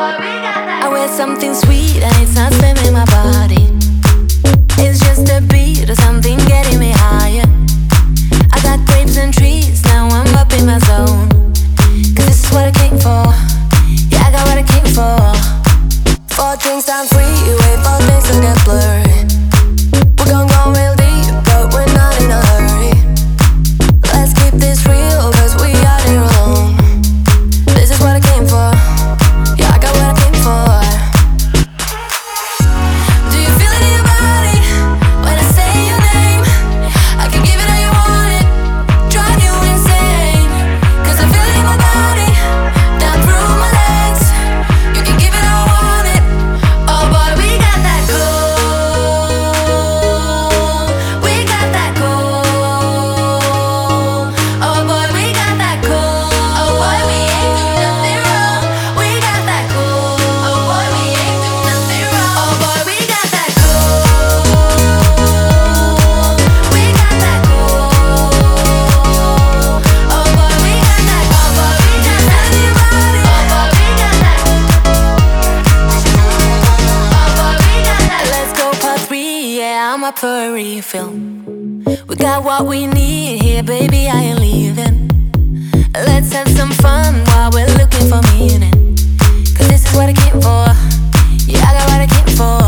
I wear something sweet and it's not spamming my body. It's just a beat or something getting me higher. I got grapes and trees, now I'm up in my zone. Cause this is what I came for. Yeah, I got what I came for. 4 drinks I'm free, wait for things to get blurry. We're gon' go real deep, but we're not in a hurry. Let's keep this real, cause we are here alone. This is what I came for. Yeah, I got what I came for. Do you feel it in your body when I say your name? I can give it all you want it, drive you insane. Cause I feel it in my body, down through my legs. You can give it all I want it. Oh boy, we got that gold. We got that gold. Oh boy, we got that gold. Oh boy, we ain't do nothing wrong. We got that gold. Oh boy, we ain't do nothing wrong. Oh boy, we got that gold. We got that gold. Oh boy, we got that. Oh boy, we got that. Everybody. Oh boy, we got that. Oh boy, we got that. Let's go part 3. Yeah, I'm up for a refill. We got what we need here, baby. I ain't leaving. Let's have some fun while we're looking for meaning. Cause this is what I came for. Yeah, I got what I came for.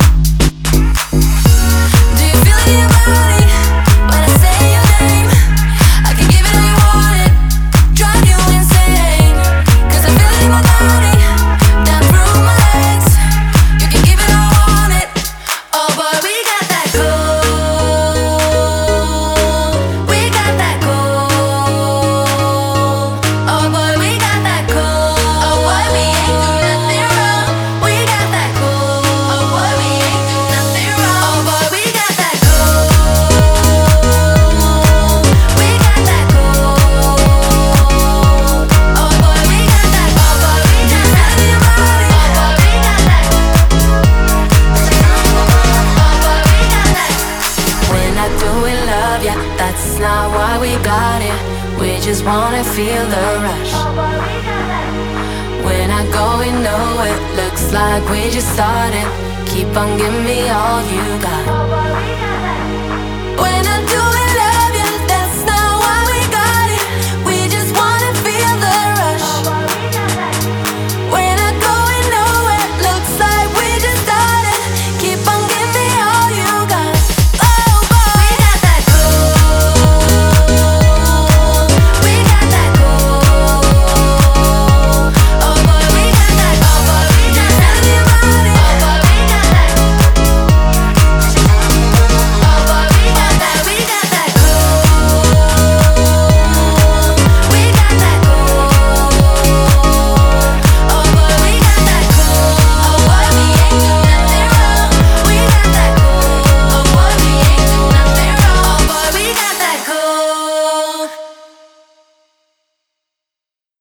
Do you feel it in your body when I say your name? I can give it all you want it, drive you insane. Cause I feel it in my body, down through my legs. You can give it all I want it. Oh boy, we got that gold. We got that gold. Oh boy, we got that gold. Oh boy, we ain't do nothing wrong. We got that gold. Oh boy, we ain't do nothing wrong. Oh boy, we got that gold. We got that gold. Oh boy, we got that. Oh boy, we got that. Everybody. Oh boy, we got that. Oh boy, we got that. We're not doing love, yeah, that's not why we got it. We just wanna feel the rush. We're not going nowhere, looks like we just started. Keep on giving me all you got.